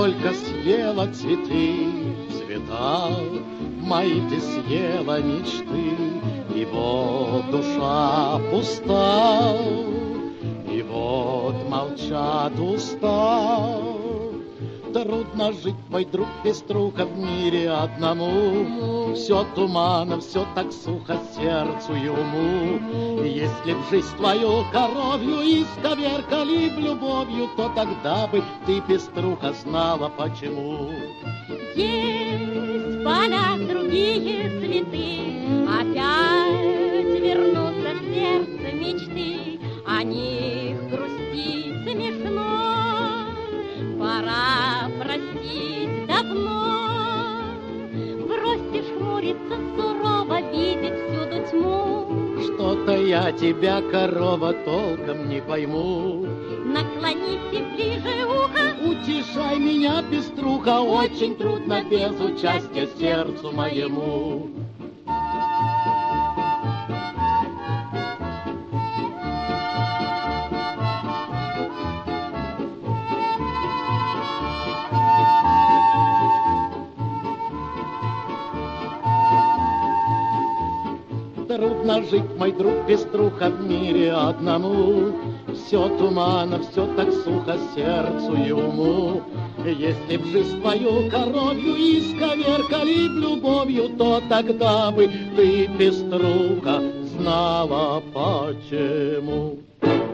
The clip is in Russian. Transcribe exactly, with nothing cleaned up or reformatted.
только съела цветы, цвета мои ты съела мечты, и вот душа пуста, и вот молчат уста. Трудно жить, мой друг, пеструха, в мире одному. Все туманно, все так сухо сердцу и уму. Если б жизнь твою коровью исковеркали б любовью, то тогда бы ты, пеструха, знала почему. Есть в полях другие цветы, опять вернутся в сердце мечты. О них грустить смешно, пора простить давно. Бросьте хмуриться сурово, видеть всюду тьму. Что-то я тебя, корова, толком не пойму. Наклоните ближе ухо, утешай меня, пеструха, очень трудно без участия сердцу моему. Трудно жить, мой друг, пеструха, в мире одному. Все туманно, все так сухо сердцу и уму. Если б жизнь твою коровью исковеркали б любовью, то тогда бы ты, пеструха, знала почему.